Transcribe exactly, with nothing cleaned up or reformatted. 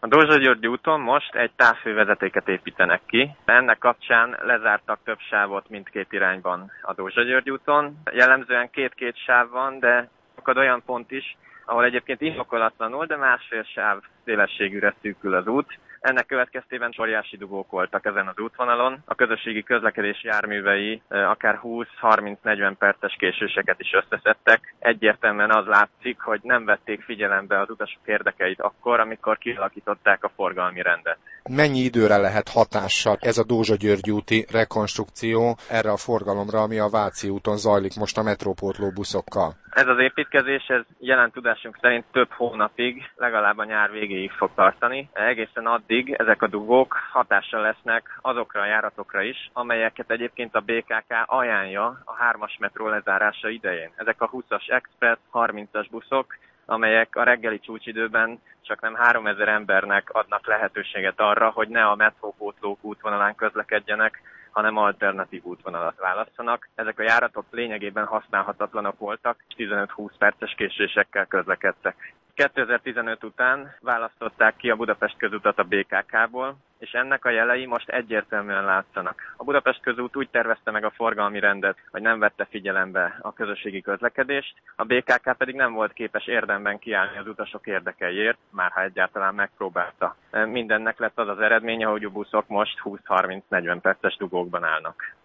A Dózsa-György úton most egy távfővezetéket építenek ki. Ennek kapcsán lezártak több sávot mindkét irányban a Dózsa-György úton. Jellemzően két-két sáv van, de akad olyan pont is, ahol egyébként indokolatlanul, de másfél sáv szélességűre szűkül az út. Ennek következtében óriási dugók voltak ezen az útvonalon. A közösségi közlekedés járművei akár húsz-harminc-negyven perces késéseket is összeszedtek. Egyértelműen az látszik, hogy nem vették figyelembe az utasok érdekeit akkor, amikor kialakították a forgalmi rendet. Mennyi időre lehet hatással ez a Dózsa-György úti rekonstrukció erre a forgalomra, ami a Váci úton zajlik most a metrópótló buszokkal? Ez az építkezés, ez jelen tudásunk szerint több hónapig, legalább a nyár végéig fog tartani. Egészen addig ezek a dugók hatással lesznek azokra a járatokra is, amelyeket egyébként a bé ká ká ajánlja a hármas metró lezárása idején. Ezek a húszas express, harmincas buszok, amelyek a reggeli csúcsidőben csak nem háromezer embernek adnak lehetőséget arra, hogy ne a metrópótlók útvonalán közlekedjenek, hanem alternatív útvonalat válasszanak. Ezek a járatok lényegében használhatatlanok voltak, tizenöt-húsz perces késésekkel közlekedtek. kétezer-tizenöt után választották ki a Budapest közutat a bé ká ká-ból, és ennek a jelei most egyértelműen látszanak. A Budapest közút úgy tervezte meg a forgalmi rendet, hogy nem vette figyelembe a közösségi közlekedést, a bé ká ká pedig nem volt képes érdemben kiállni az utasok érdekeiért, már ha egyáltalán megpróbálta. Mindennek lett az az eredménye, hogy a buszok most húsz-harminc-negyven perces dugókban állnak.